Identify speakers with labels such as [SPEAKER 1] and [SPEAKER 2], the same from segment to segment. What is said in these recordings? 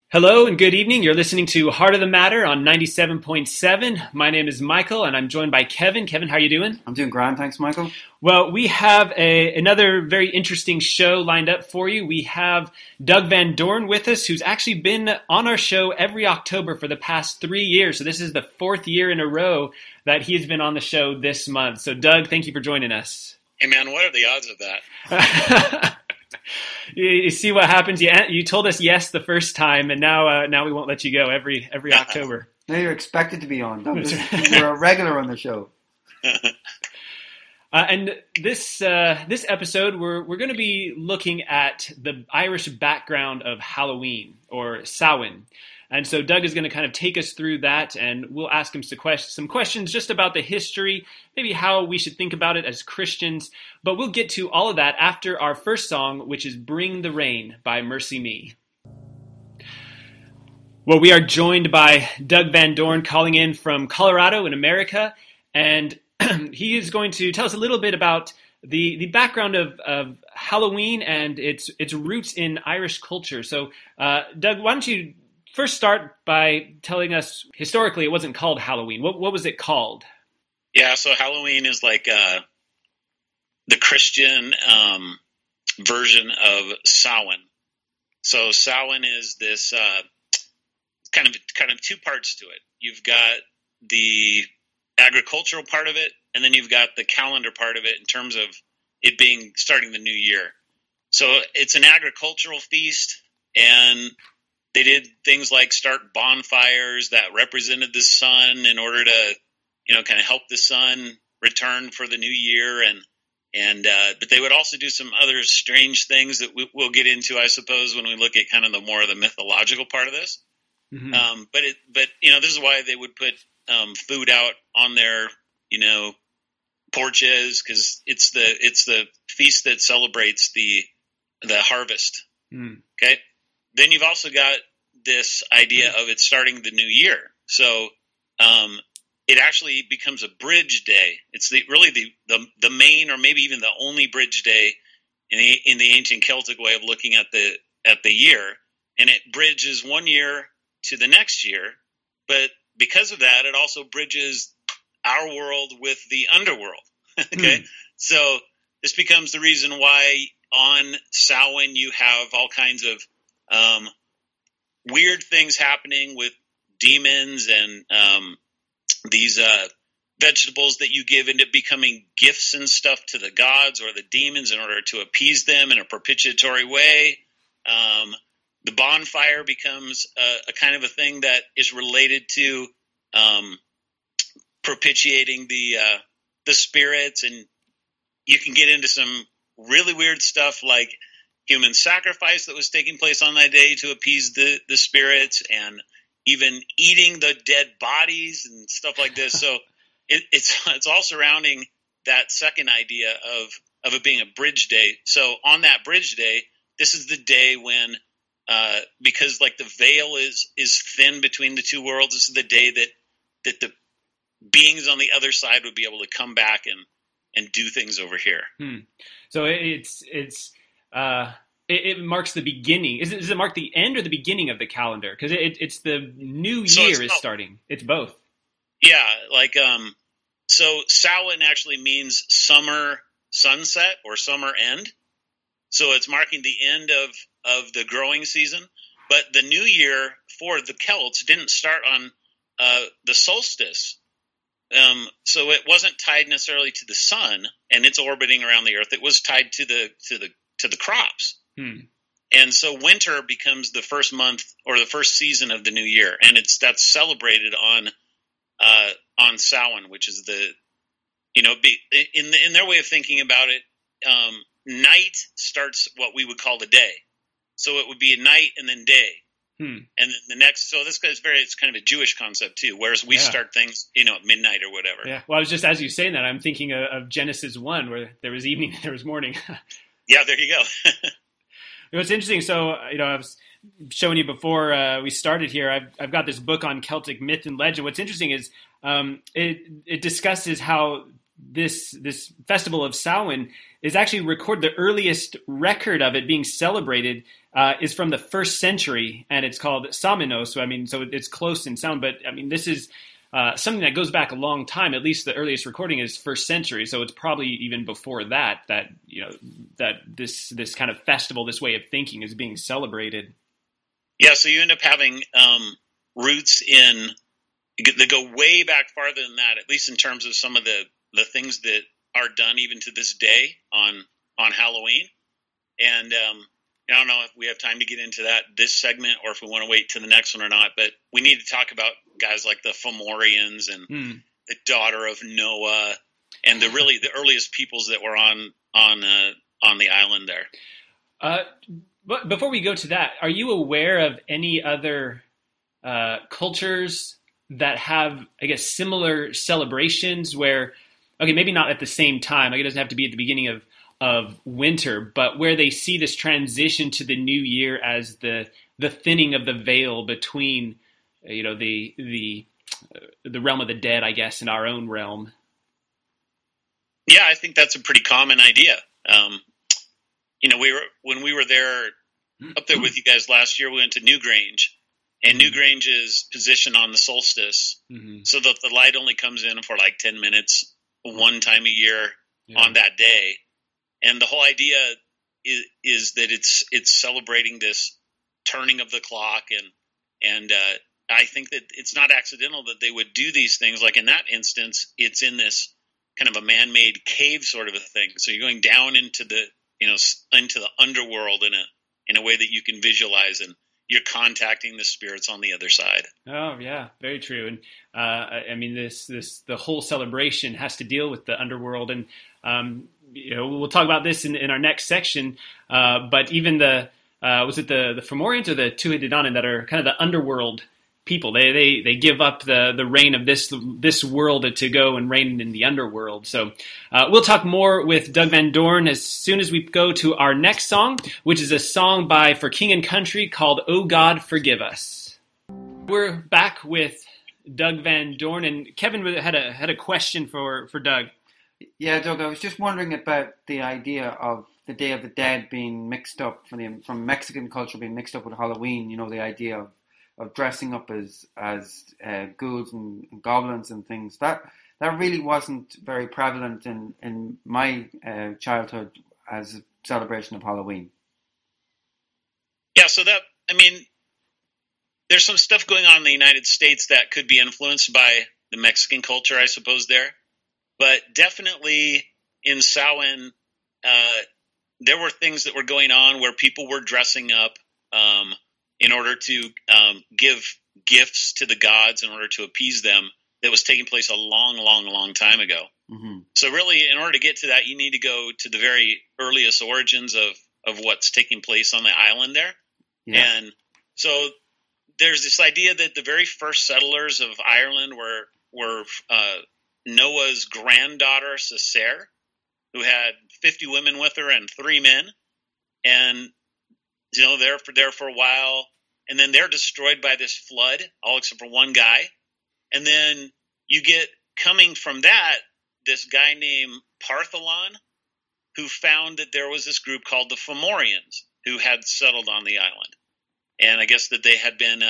[SPEAKER 1] Hello and good evening. You're listening to Heart of the Matter on 97.7. My name is Michael and I'm joined by Kevin. Kevin, how are you doing?
[SPEAKER 2] I'm doing grand, thanks, Michael.
[SPEAKER 1] Well, we have another very interesting show lined up for you. We have Doug Van Dorn with us, who's actually been on our show every October for the past 3 years. So this is the fourth year in a row that he has been on the show this month. So Doug, thank you for joining us.
[SPEAKER 3] Hey man, what are the odds of that?
[SPEAKER 1] You see what happens. You told us yes the first time, and now we won't let you go every October.
[SPEAKER 2] Now you're expected to be on. You're a regular on the show.
[SPEAKER 1] And this episode, we're going to be looking at the Irish background of Halloween, or Samhain. And so Doug is going to kind of take us through that, and we'll ask him some questions just about the history, maybe how we should think about it as Christians. But we'll get to all of that after our first song, which is Bring the Rain by MercyMe. Well, we are joined by Doug Van Dorn calling in from Colorado in America, and he is going to tell us a little bit about the background of Halloween and its roots in Irish culture. So, Doug, why don't you first start by telling us, historically, it wasn't called Halloween. What was it called?
[SPEAKER 3] Yeah, so Halloween is like the Christian version of Samhain. So Samhain is this kind of two parts to it. You've got the agricultural part of it, and then you've got the calendar part of it in terms of it being starting the new year. So it's an agricultural feast, and they did things like start bonfires that represented the sun in order to, kind of help the sun return for the new year, but they would also do some other strange things that we'll get into, I suppose, when we look at kind of the mythological part of this. Mm-hmm. But this is why they would put food out on their porches, because it's the feast that celebrates the harvest. Mm. Okay. Then you've also got this idea of it starting the new year. So it actually becomes a bridge day. It's really the main, or maybe even the only bridge day in the ancient Celtic way of looking at the year, and it bridges one year to the next year. But because of that, it also bridges our world with the underworld. Okay, so this becomes the reason why on Samhain you have all kinds of weird things happening with demons and these vegetables that you give end up becoming gifts and stuff to the gods or the demons in order to appease them in a propitiatory way. The bonfire becomes a kind of a thing that is related to propitiating the spirits, and you can get into some really weird stuff like human sacrifice that was taking place on that day to appease the spirits, and even eating the dead bodies and stuff like this. So it's all surrounding that second idea of it being a bridge day. So on that bridge day, this is the day when, because like the veil is thin between the two worlds, this is the day that the beings on the other side would be able to come back and do things over here.
[SPEAKER 1] So it marks the beginning. Does it mark the end or the beginning of the calendar? Because it's the new year is starting. It's both.
[SPEAKER 3] Yeah, like so Samhain actually means summer sunset or summer end. So it's marking the end of the growing season. But the new year for the Celts didn't start on the solstice. So it wasn't tied necessarily to the sun and it's orbiting around the earth. It was tied to the crops. And so winter becomes the first month or the first season of the new year, and that's celebrated on Samhain, which is in their way of thinking about it, night starts what we would call the day. So it would be a night and then day. And then the next, so this guy's it's kind of a Jewish concept too, whereas we start things, at midnight or whatever.
[SPEAKER 1] Yeah. Well, I was just, as you saying that, I'm thinking of Genesis 1, where there was evening and there was morning.
[SPEAKER 3] Yeah, there you go.
[SPEAKER 1] It's interesting. So, I was showing you before we started here, I've got this book on Celtic myth and legend. What's interesting is it discusses how this festival of Samhain is actually the earliest record of it being celebrated is from the 1st century, and it's called Saminos. So it's close in sound, but this is something that goes back a long time. At least the earliest recording is 1st century, so it's probably even before that this kind of festival, this way of thinking, is being celebrated.
[SPEAKER 3] Yeah, so you end up having roots that go way back farther than that, at least in terms of some of the things that are done even to this day on Halloween. And I don't know if we have time to get into that this segment or if we want to wait to the next one or not, but we need to talk about guys like the Fomorians and the daughter of Noah and the earliest peoples that were on the island there.
[SPEAKER 1] But before we go to that, are you aware of any other cultures that have, I guess, similar celebrations where, okay, maybe not at the same time, like it doesn't have to be at the beginning of winter, but where they see this transition to the new year as the thinning of the veil between, the realm of the dead, I guess, and our own realm?
[SPEAKER 3] Yeah, I think that's a pretty common idea. When we were there up there with you guys last year, we went to Newgrange, and Newgrange is positioned on the solstice, so that the light only comes in for like 10 minutes one time a year on that day. And the whole idea is that it's celebrating this turning of the clock, and I think that it's not accidental that they would do these things. Like in that instance, it's in this kind of a man-made cave sort of a thing. So you're going down into the underworld in a way that you can visualize, and you're contacting the spirits on the other side.
[SPEAKER 1] Oh yeah, very true. And the whole celebration has to deal with the underworld, and we'll talk about this in our next section. But even was it the Fomorians or the Tuatha Dé Danann that are kind of the underworld people? They give up the reign of this world to go and reign in the underworld. So we'll talk more with Doug Van Dorn as soon as we go to our next song, which is a song by For King and Country called "Oh God, Forgive Us." We're back with Doug Van Dorn, and Kevin had a question for Doug.
[SPEAKER 2] Yeah, Doug, I was just wondering about the idea of the Day of the Dead being mixed up from Mexican culture being mixed up with Halloween. The idea of dressing up as ghouls and goblins and things. That really wasn't very prevalent in my childhood as a celebration of Halloween.
[SPEAKER 3] Yeah, so there's some stuff going on in the United States that could be influenced by the Mexican culture, I suppose, there. But definitely in Samhain, there were things that were going on where people were dressing up in order to give gifts to the gods in order to appease them. That was taking place a long, long, long time ago. Mm-hmm. So really, in order to get to that, you need to go to the very earliest origins of what's taking place on the island there. Yeah. And so there's this idea that the very first settlers of Ireland were Noah's granddaughter, Sisera, who had 50 women with her and 3 men. And they're there for a while, and then they're destroyed by this flood, all except for one guy. And then you get, coming from that, this guy named Partholon, who found that there was this group called the Fomorians who had settled on the island. And I guess that they had been,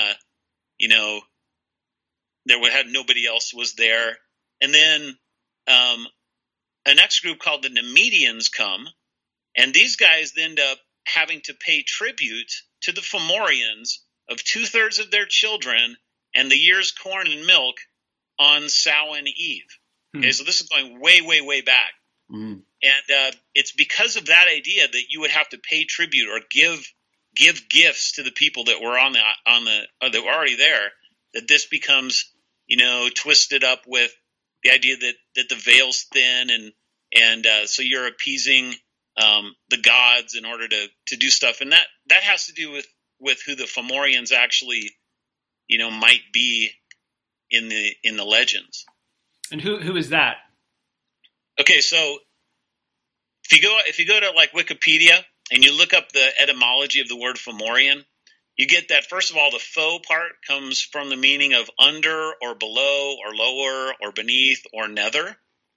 [SPEAKER 3] nobody else was there. And then a next group called the Nemedians come, and these guys end up having to pay tribute to the Fomorians of 2/3 of their children and the year's corn and milk on Samhain Eve. Okay, so this is going way, way, way back. Mm. And it's because of that idea that you would have to pay tribute or give gifts to the people that were that were already there, that this becomes, twisted up with the idea that the veil's thin, and so you're appeasing the gods in order to do stuff, and that has to do with who the Fomorians actually, might be in the legends.
[SPEAKER 1] And who is that?
[SPEAKER 3] Okay, so if you go to like Wikipedia and you look up the etymology of the word Fomorian, you get that, first of all, the faux part comes from the meaning of under or below or lower or beneath or nether.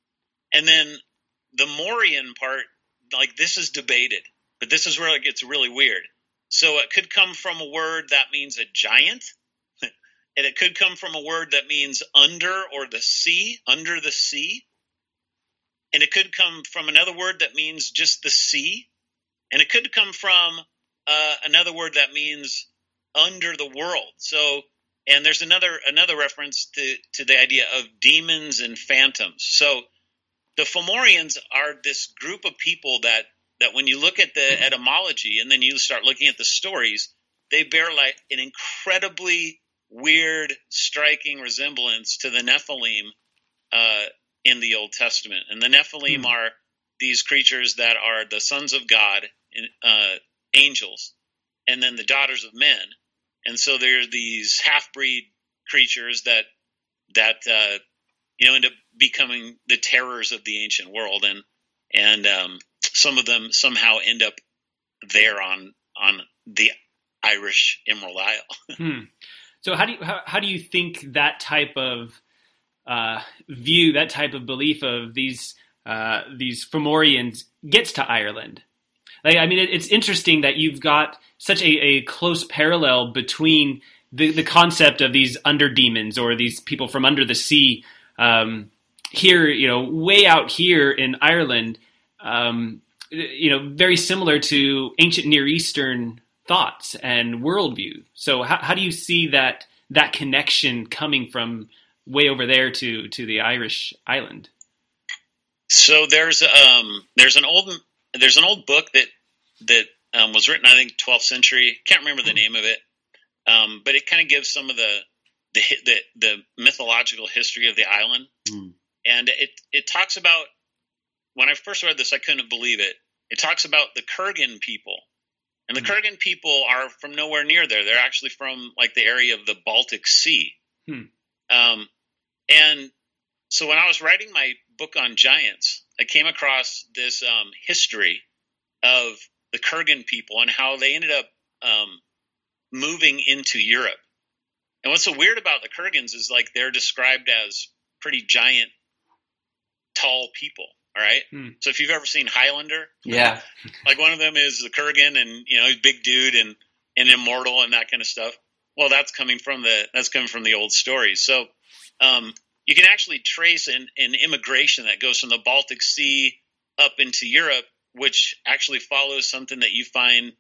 [SPEAKER 3] And then the Morian part, like this is debated, but this is where it gets really weird. So it could come from a word that means a giant, and it could come from a word that means under or the sea, under the sea. And it could come from another word that means just the sea. And it could come from another word that means under the world. So, and there's another reference to the idea of demons and phantoms. So the Fomorians are this group of people that when you look at the etymology and then you start looking at the stories, they bear like an incredibly weird, striking resemblance to the Nephilim in the Old Testament. And the Nephilim are these creatures that are the sons of God, angels, and then the daughters of men. And so they're these half-breed creatures that end up becoming the terrors of the ancient world, and some of them somehow end up there on the Irish Emerald Isle.
[SPEAKER 1] So how do you think that type of view, that type of belief of these Fomorians gets to Ireland? Like, I mean, it's interesting that you've got such a close parallel between the concept of these underdemons or these people from under the sea here, way out here in Ireland, very similar to ancient Near Eastern thoughts and worldview. So how do you see that connection coming from way over there to the Irish island?
[SPEAKER 3] So there's an old book that was written, I think, 12th century. Can't remember the name of it, but it kind of gives some of the mythological history of the island, and it talks about. When I first read this, I couldn't believe it. It talks about the Kurgan people, and the Kurgan people are from nowhere near there. They're actually from like the area of the Baltic Sea. And so when I was writing my book on giants, I came across this history of the Kurgan people and how they ended up moving into Europe. And what's so weird about the Kurgans is like they're described as pretty giant, tall people. All right. So if you've ever seen Highlander, like one of them is the Kurgan, and he's a big dude and immortal and that kind of stuff. Well, that's coming from the old stories. So you can actually trace an immigration that goes from the Baltic Sea up into Europe, which actually follows something that you find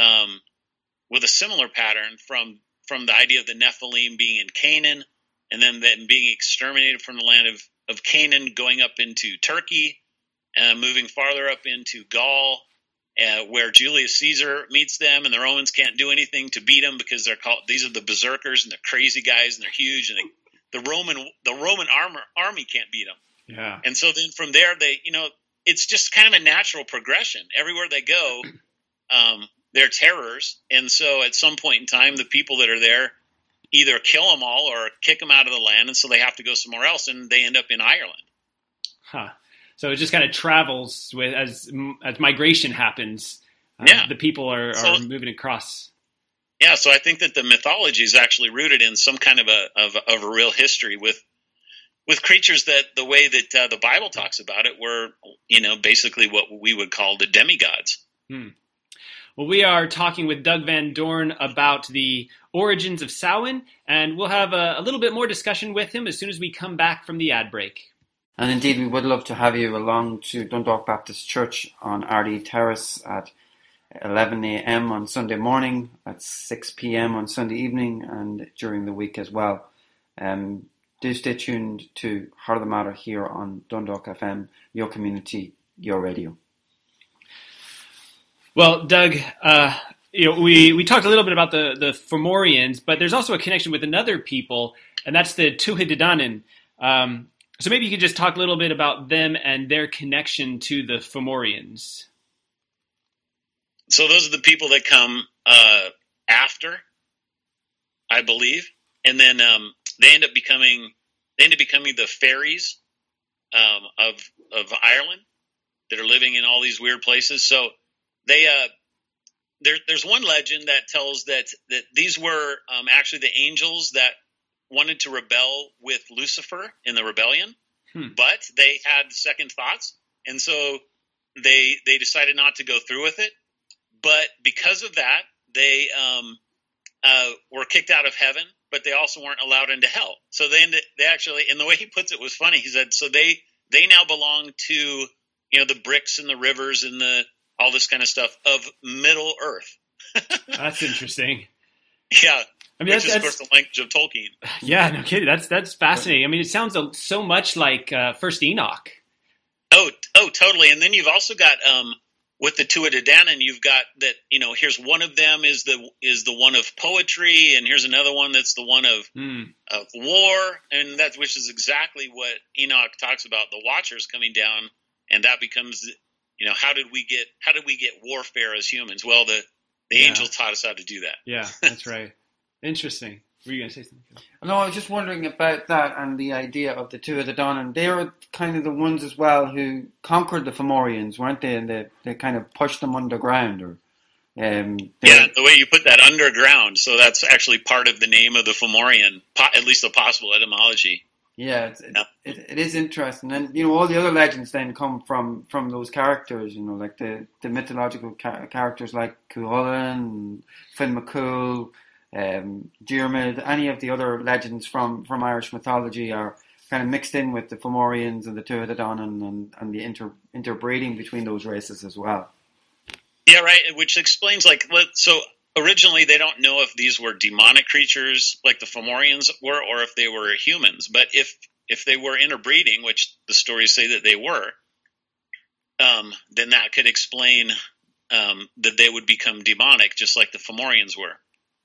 [SPEAKER 3] with a similar pattern from the idea of the Nephilim being in Canaan, and then them being exterminated from the land of Canaan, going up into Turkey, and moving farther up into Gaul, where Julius Caesar meets them, and the Romans can't do anything to beat them because these are the berserkers and they're crazy guys and they're huge, and the Roman army can't beat them.
[SPEAKER 1] Yeah.
[SPEAKER 3] And so then from there, it's just kind of a natural progression. Everywhere they go, they're terrors, and so at some point in time, the people that are there either kill them all or kick them out of the land, and so they have to go somewhere else, and they end up in Ireland.
[SPEAKER 1] Huh. So it just kind of travels with as migration happens. The people are moving across.
[SPEAKER 3] Yeah, so I think that the mythology is actually rooted in some kind of a real history with creatures that the way that the Bible talks about it were, basically what we would call the demigods.
[SPEAKER 1] Well, we are talking with Doug Van Dorn about the origins of Samhain, and we'll have a little bit more discussion with him as soon as we come back from the ad break.
[SPEAKER 2] And indeed, we would love to have you along to Dundalk Baptist Church on Ardee Terrace at 11 a.m. on Sunday morning, at 6 p.m. on Sunday evening, and during the week as well. Do stay tuned to Heart of the Matter here on Dundalk FM, your community, your radio. Well,
[SPEAKER 1] Doug, we talked a little bit about the Fomorians, but there's also a connection with another people, and that's the Tuatha Dé Danann. So maybe you could just talk a little bit about them and their connection to the Fomorians.
[SPEAKER 3] So those are the people that come after, I believe, and then they end up becoming the fairies of Ireland that are living in all these weird places. So there's one legend that tells that these were actually the angels that wanted to rebel with Lucifer in the rebellion. But they had second thoughts, and so they decided not to go through with it. But because of that, they were kicked out of heaven, but they also weren't allowed into hell. So they actually, and the way he puts it was funny. He said, so they now belong to, the bricks and the rivers and all this kind of stuff of Middle Earth.
[SPEAKER 1] That's interesting.
[SPEAKER 3] Yeah.
[SPEAKER 1] I mean,
[SPEAKER 3] which is, of course, the language of Tolkien.
[SPEAKER 1] Yeah, no kidding. That's fascinating. I mean, it sounds so much like First Enoch.
[SPEAKER 3] Oh, totally. And then you've also got with the Tuatha De Danann, you've got that. Here's one of them is the one of poetry, and here's another one that's the one of war, and which is exactly what Enoch talks about. The Watchers coming down, and that becomes, how did we get warfare as humans? Well, the angels taught us how to do that.
[SPEAKER 1] Yeah, that's right. Interesting. Were you going to say something?
[SPEAKER 2] No, I was just wondering about that and the idea of the Tuatha De Danann. They were kind of the ones as well who conquered the Fomorians, weren't they? And they kind of pushed them underground. The
[SPEAKER 3] way you put that, underground. So that's actually part of the name of the Fomorian, at least the possible etymology.
[SPEAKER 2] Yeah, it is interesting. And, all the other legends then come from those characters, like the mythological characters like Cuchulainn, Finn McCool, Diarmid. Any of the other legends from Irish mythology are kind of mixed in with the Fomorians and the Tuatha De Danann and the interbreeding between those races as well.
[SPEAKER 3] Yeah, right, which explains, so originally they don't know if these were demonic creatures like the Fomorians were, or if they were humans. But if they were interbreeding, which the stories say that they were, then that could explain that they would become demonic, just like the Fomorians were.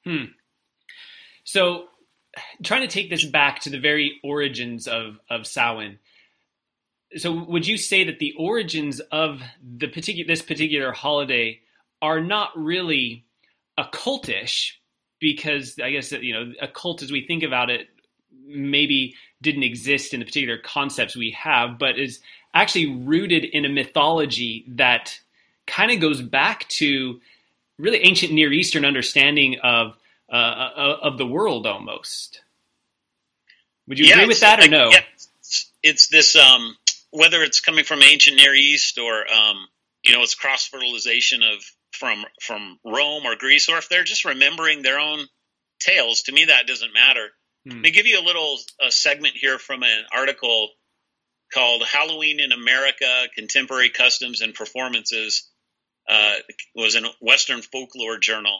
[SPEAKER 1] So, trying to take this back to the very origins of Samhain. So, would you say that the origins of this particular holiday are not really occultish? Because I guess occult, as we think about it, maybe didn't exist in the particular concepts we have, but is actually rooted in a mythology that kind of goes back to really ancient Near Eastern understanding of the world almost. Would you agree with that or no?
[SPEAKER 3] Yeah, it's this, whether it's coming from ancient Near East or, it's cross-fertilization from Rome or Greece, or if they're just remembering their own tales, to me that doesn't matter. Let me give you a segment here from an article called Halloween in America, Contemporary Customs and Performances. It was in Western Folklore Journal.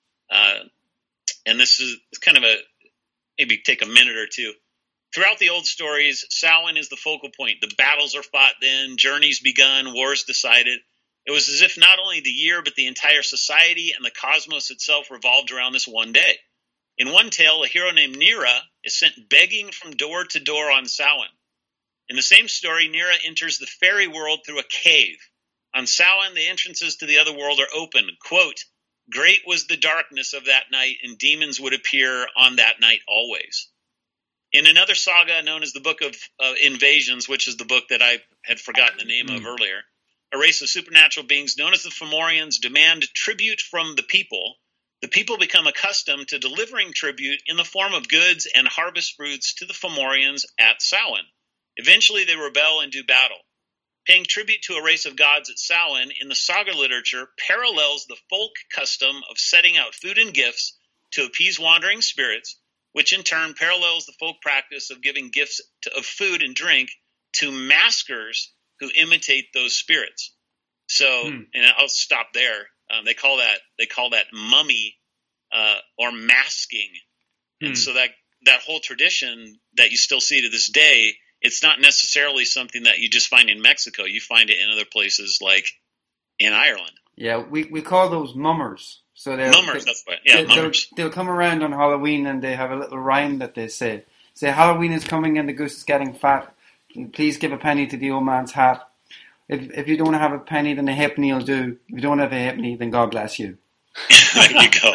[SPEAKER 3] And this is kind of maybe take a minute or two. Throughout the old stories, Samhain is the focal point. The battles are fought then, journeys begun, wars decided. It was as if not only the year, but the entire society and the cosmos itself revolved around this one day. In one tale, a hero named Nera is sent begging from door to door on Samhain. In the same story, Nera enters the fairy world through a cave. On Samhain, the entrances to the other world are open. Quote, "Great was the darkness of that night, and demons would appear on that night always." In another saga known as the Book of Invasions, which is the book that I had forgotten the name of earlier, a race of supernatural beings known as the Fomorians demand tribute from the people. The people become accustomed to delivering tribute in the form of goods and harvest fruits to the Fomorians at Samhain. Eventually, they rebel and do battle. Paying tribute to a race of gods at Samhain in the saga literature parallels the folk custom of setting out food and gifts to appease wandering spirits, which in turn parallels the folk practice of giving gifts of food and drink to maskers who imitate those spirits. So, and I'll stop there. They call that mummy or masking, and so that whole tradition that you still see to this day, it's not necessarily something that you just find in Mexico. You find it in other places like in Ireland.
[SPEAKER 2] Yeah, we call those mummers. So
[SPEAKER 3] mummers, that's right. Yeah, mummers.
[SPEAKER 2] They'll come around on Halloween and they have a little rhyme that they say. Say, Halloween is coming and the goose is getting fat. Please give a penny to the old man's hat. If you don't have a penny, then a halfpenny will do. If you don't have a halfpenny, then God bless you.
[SPEAKER 3] There you go.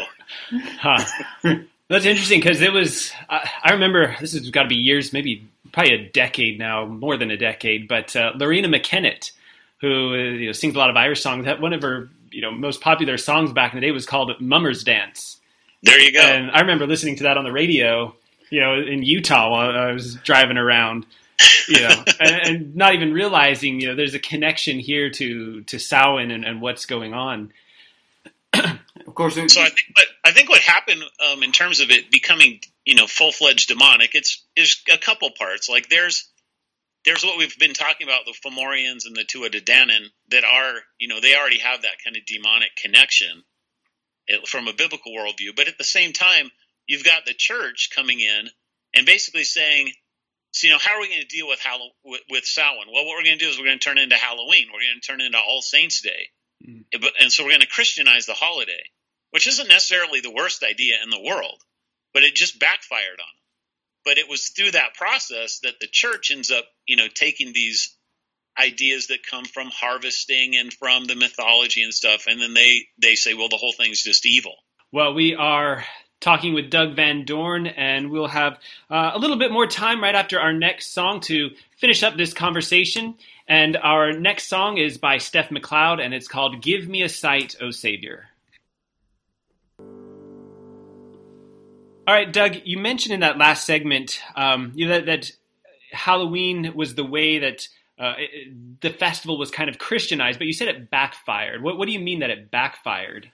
[SPEAKER 1] That's interesting because it was, I remember, this has got to be years, maybe probably a decade now, more than a decade, but Loreena McKennitt, who sings a lot of Irish songs, that one of her most popular songs back in the day was called Mummer's Dance.
[SPEAKER 3] There you go.
[SPEAKER 1] And I remember listening to that on the radio, in Utah while I was driving around. and not even realizing, there's a connection here to Samhain and what's going on.
[SPEAKER 2] Of course.
[SPEAKER 3] So I think what happened in terms of it becoming, full-fledged demonic, it's a couple parts. Like there's what we've been talking about, the Fomorians and the Tuatha Dé Danann, that are, they already have that kind of demonic connection from a biblical worldview. But at the same time, you've got the church coming in and basically saying, so, how are we going to deal with Samhain? Well, what we're going to do is we're going to turn it into Halloween. We're going to turn it into All Saints' Day. And so we're going to Christianize the holiday, which isn't necessarily the worst idea in the world, but it just backfired on them. But it was through that process that the church ends up, taking these ideas that come from harvesting and from the mythology and stuff, and then they say, well, the whole thing's just evil.
[SPEAKER 1] Well, we are talking with Doug Van Dorn, and we'll have a little bit more time right after our next song to finish up this conversation. And our next song is by Steph McLeod, and it's called Give Me a Sight, O Savior. All right, Doug, you mentioned in that last segment that Halloween was the way that the festival was kind of Christianized, but you said it backfired. What do you mean that it backfired?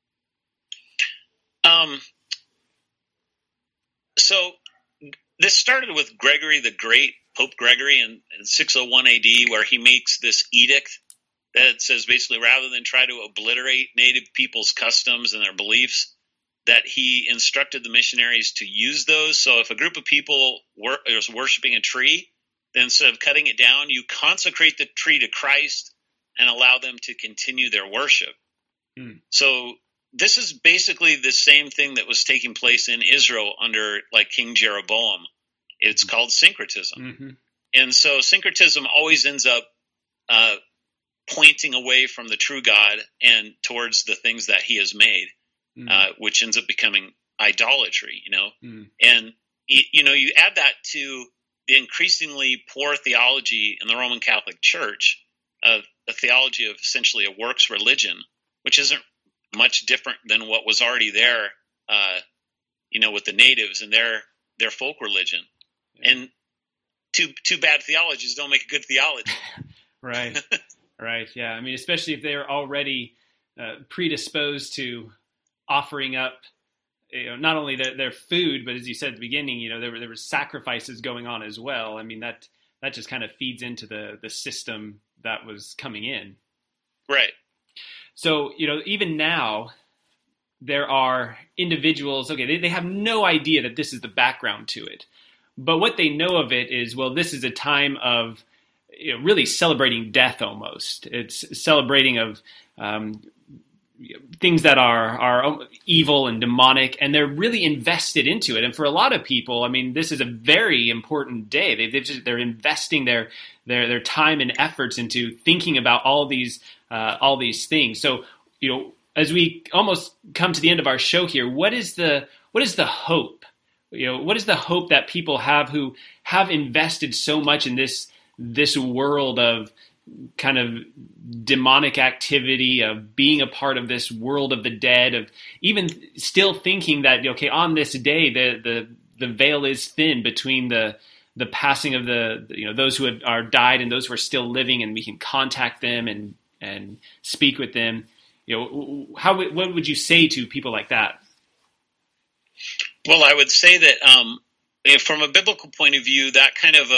[SPEAKER 3] So this started with Gregory the Great, Pope Gregory in 601 AD, where he makes this edict that says basically rather than try to obliterate native people's customs and their beliefs, that he instructed the missionaries to use those. So if a group of people was worshiping a tree, then instead of cutting it down, you consecrate the tree to Christ and allow them to continue their worship. So this is basically the same thing that was taking place in Israel under like King Jeroboam. It's called syncretism. And so syncretism always ends up pointing away from the true God and towards the things that he has made, which ends up becoming idolatry, And, you add that to the increasingly poor theology in the Roman Catholic Church, a theology of essentially a works religion, which isn't much different than what was already there, with the natives and their folk religion. And two bad theologies don't make a good theology.
[SPEAKER 1] Right. Right. Yeah. I mean, especially if they're already predisposed to offering up, not only their food, but as you said at the beginning, there were sacrifices going on as well. I mean, that just kind of feeds into the system that was coming in.
[SPEAKER 3] Right.
[SPEAKER 1] So, even now, there are individuals, they have no idea that this is the background to it. But what they know of it is, well, this is a time of really celebrating death almost. It's celebrating of things that are evil and demonic, and they're really invested into it. And for a lot of people, I mean, this is a very important day. They're investing their time and efforts into thinking about all these things. So, as we almost come to the end of our show here, what is the hope? What is the hope that people have who have invested so much in this world of kind of demonic activity, of being a part of this world of the dead, of even still thinking that, on this day, the veil is thin between the passing of those who are died and those who are still living, and we can contact them and speak with them. What would you say to people like that?
[SPEAKER 3] Well, I would say that from a biblical point of view, that kind of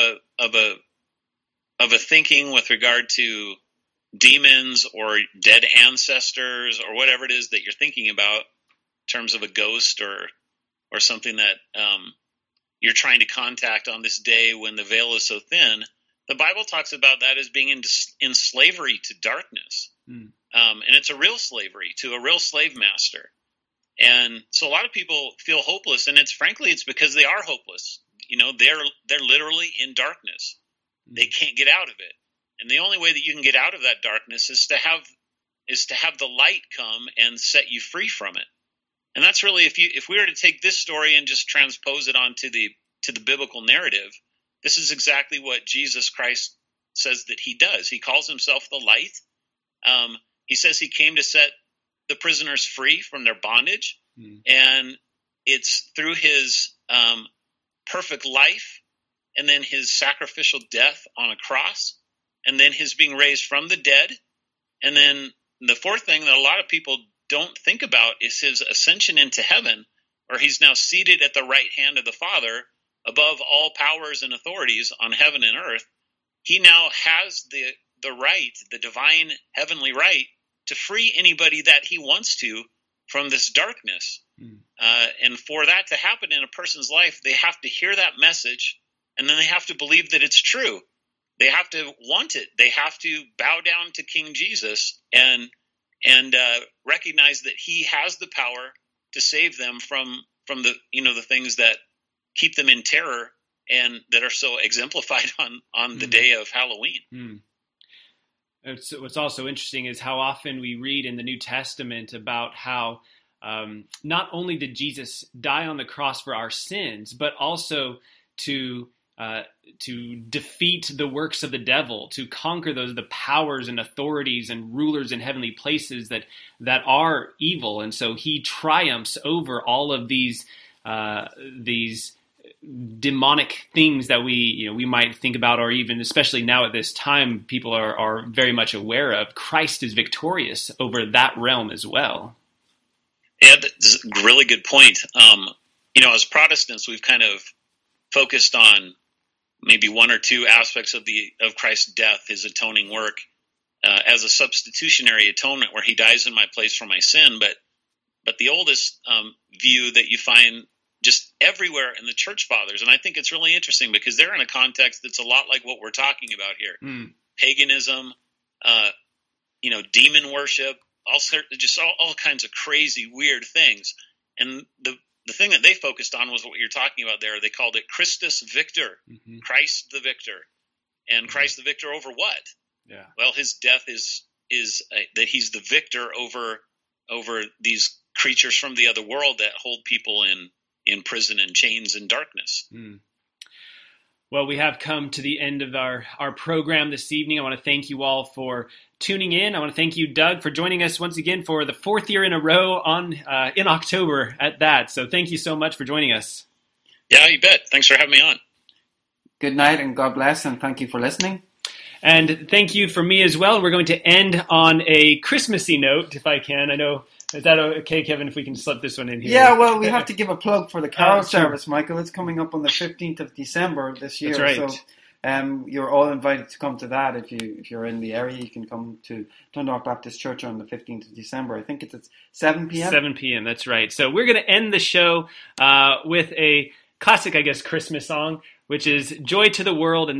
[SPEAKER 3] a thinking with regard to demons or dead ancestors or whatever it is that you're thinking about in terms of a ghost or something that you're trying to contact on this day when the veil is so thin, the Bible talks about that as being in slavery to darkness. And it's a real slavery to a real slave master. And so a lot of people feel hopeless, and it's because they are hopeless. They're literally in darkness. They can't get out of it. And the only way that you can get out of that darkness is to have the light come and set you free from it. And that's really, if we were to take this story and just transpose it onto the biblical narrative, this is exactly what Jesus Christ says that he does. He calls himself the light. He says he came to set the prisoners free from their bondage. And it's through his perfect life and then his sacrificial death on a cross, and then his being raised from the dead. And then the fourth thing that a lot of people don't think about is his ascension into heaven, where he's now seated at the right hand of the Father above all powers and authorities on heaven and earth. He now has the right, the divine heavenly right, to free anybody that he wants to from this darkness. And for that to happen in a person's life, they have to hear that message, and then they have to believe that it's true. They have to want it. They have to bow down to King Jesus and recognize that he has the power to save them from the the things that keep them in terror and that are so exemplified on the day of Halloween.
[SPEAKER 1] What's also interesting is how often we read in the New Testament about how not only did Jesus die on the cross for our sins, but also to defeat the works of the devil, to conquer the powers and authorities and rulers in heavenly places that are evil. And so he triumphs over all of these demonic things that we might think about, or even especially now at this time, people are very much aware of. Christ is victorious over that realm as well.
[SPEAKER 3] Yeah, that's a really good point. As Protestants, we've kind of focused on maybe one or two aspects of Christ's death, his atoning work, as a substitutionary atonement where he dies in my place for my sin. But the oldest view that you find just everywhere in the church fathers, and I think it's really interesting because they're in a context that's a lot like what we're talking about here. Paganism, demon worship, all kinds of crazy, weird things. And the thing that they focused on was what you're talking about there. They called it Christus Victor, Christ the Victor. And Christ the Victor over what?
[SPEAKER 1] Yeah.
[SPEAKER 3] Well, his death is that he's the victor over these creatures from the other world that hold people in prison and chains and darkness.
[SPEAKER 1] Well, we have come to the end of our program this evening. I want to thank you all for tuning in. I want to thank you, Doug, for joining us once again for the fourth year in a row in October at that. So thank you so much for joining us.
[SPEAKER 3] Yeah, you bet. Thanks for having me on.
[SPEAKER 2] Good night and God bless, and thank you for listening.
[SPEAKER 1] And thank you for me as well. We're going to end on a Christmassy note, if I can. I know. Is that okay, Kevin, if we can slip this one in here?
[SPEAKER 2] Yeah, well, we have to give a plug for the carol service, Michael. It's coming up on the 15th of December this year.
[SPEAKER 1] That's right.
[SPEAKER 2] So you're all invited to come to that. If you're in the area, you can come to Dundalk Baptist Church on the 15th of December. I think it's at 7 p.m.
[SPEAKER 1] 7 p.m., that's right. So we're going to end the show with a classic, I guess, Christmas song, which is Joy to the World. And